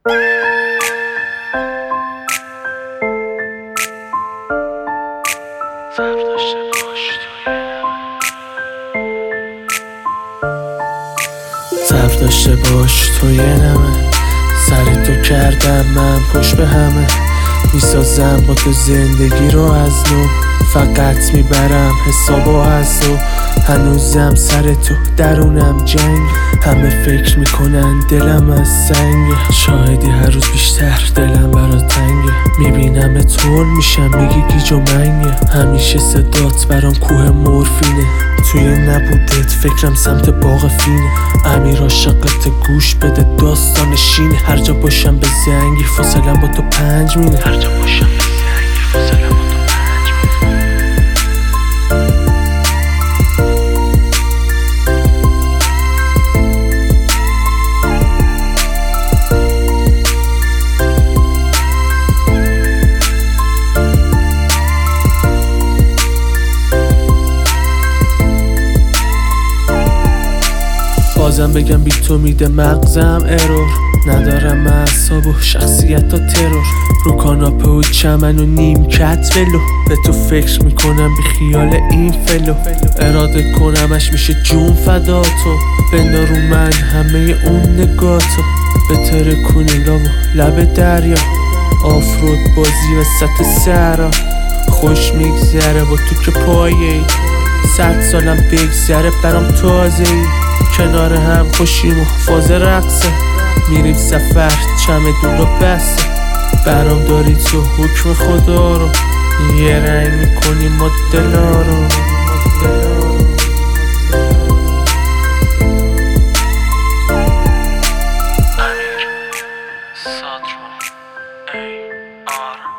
صبر داشته باش تو یه نمه، سر تو کردم من پشت به همه، میسازم با تو زندگی رو از نو، فقط میبرم حسابو از تو. هنوزم سر تو درونم جنگ، همه فکر میکنن دلم از سنگ، شاهدی هر روز بیشتر دلم برا تنگه، میبینم طول میشم میگی گیج و منگه، همیشه صدات برام کوه مورفینه، توی نبودت فکرم سمت باغ فینه، امیر عاشقت گوش بده داستان شینه، هر جا باشم به زنگی فاصلم با تو 5 میله، هر جا باشم به زنگی فاصلم با تو 5 میله. بازم بگم بی تو میده مغزم ارور، ندارم اعصاب و شخصیت و ترور، رو کاناپه و چمن و نیمکت ولو، به تو فکر میکنم بی خیال این فلو، اراده کنمش میشه جون فدا تو، بندار رو من همه اون نگاتو، بهتره کنی لاو لب دریا، آفرود بازی وسط سرا، خوش میگذره با تو که پایه‌ای، 100 سالم بگذره برام تازه ای، کنار هم خوشیم و فاز رقصه، میریم سفر چمدون رو بسته، برام داری تو حکم خدا رو، یه رنگ میکنیم ما دلا رو. امیر ساترون AR